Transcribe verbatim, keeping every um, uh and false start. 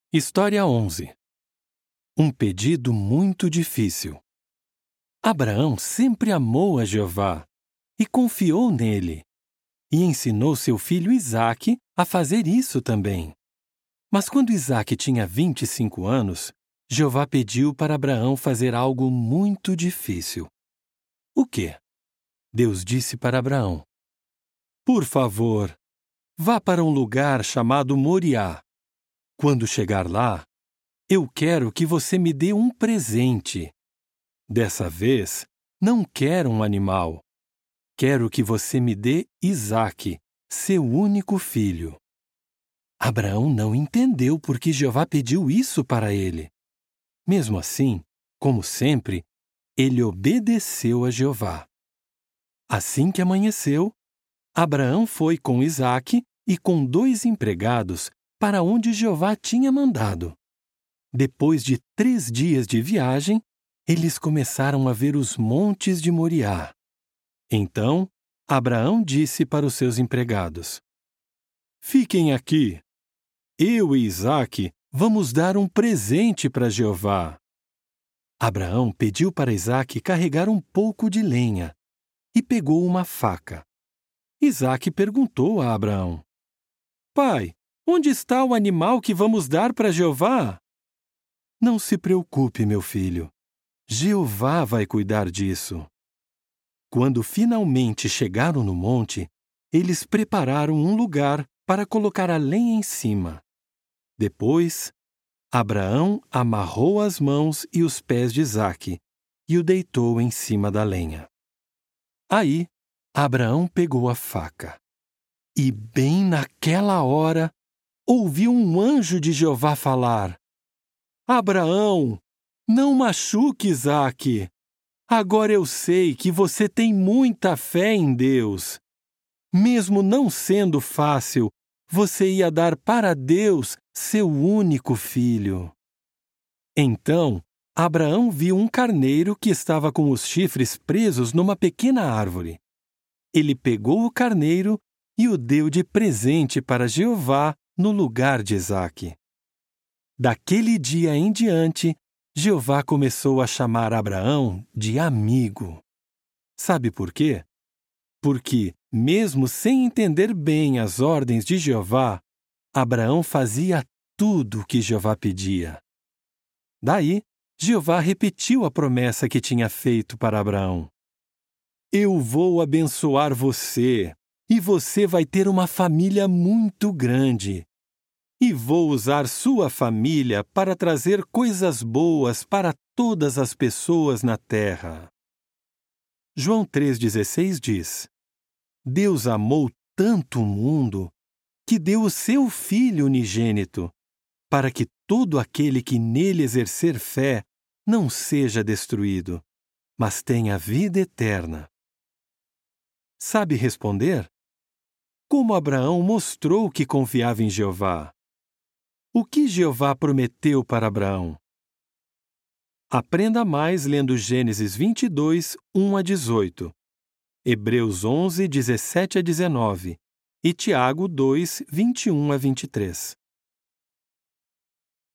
História onze. Um pedido muito difícil. Abraão sempre amou a Jeová e confiou nele, e ensinou seu filho Isaque a fazer isso também. Mas quando Isaque tinha vinte e cinco anos, Jeová pediu para Abraão fazer algo muito difícil. O quê? Deus disse para Abraão: Por favor, vá para um lugar chamado Moriá. Quando chegar lá, eu quero que você me dê um presente. Dessa vez, não quero um animal. Quero que você me dê Isaque, seu único filho. Abraão não entendeu por que Jeová pediu isso para ele. Mesmo assim, como sempre, ele obedeceu a Jeová. Assim que amanheceu, Abraão foi com Isaque e com dois empregados para onde Jeová tinha mandado. Depois de três dias de viagem, eles começaram a ver os montes de Moriá. Então, Abraão disse para os seus empregados: Fiquem aqui. Eu e Isaque vamos dar um presente para Jeová. Abraão pediu para Isaque carregar um pouco de lenha e pegou uma faca. Isaque perguntou a Abraão: Pai, onde está o animal que vamos dar para Jeová? Não se preocupe, meu filho. Jeová vai cuidar disso. Quando finalmente chegaram no monte, eles prepararam um lugar para colocar a lenha em cima. Depois, Abraão amarrou as mãos e os pés de Isaque e o deitou em cima da lenha. Aí, Abraão pegou a faca. E bem naquela hora, ouviu um anjo de Jeová falar: Abraão, não machuque Isaque. Agora eu sei que você tem muita fé em Deus. Mesmo não sendo fácil, você ia dar para Deus seu único filho. Então, Abraão viu um carneiro que estava com os chifres presos numa pequena árvore. Ele pegou o carneiro e o deu de presente para Jeová no lugar de Isaque. Daquele dia em diante, Jeová começou a chamar Abraão de amigo. Sabe por quê? Porque, mesmo sem entender bem as ordens de Jeová, Abraão fazia tudo o que Jeová pedia. Daí, Jeová repetiu a promessa que tinha feito para Abraão: Eu vou abençoar você, e você vai ter uma família muito grande. E vou usar sua família para trazer coisas boas para todas as pessoas na terra. João três dezesseis diz: Deus amou tanto o mundo que deu o seu Filho unigênito, para que todo aquele que nele exercer fé não seja destruído, mas tenha vida eterna. Sabe responder? Como Abraão mostrou que confiava em Jeová? O que Jeová prometeu para Abraão? Aprenda mais lendo Gênesis vinte e dois, um a dezoito, Hebreus onze, dezessete a dezenove e Tiago dois, vinte e um a vinte e três.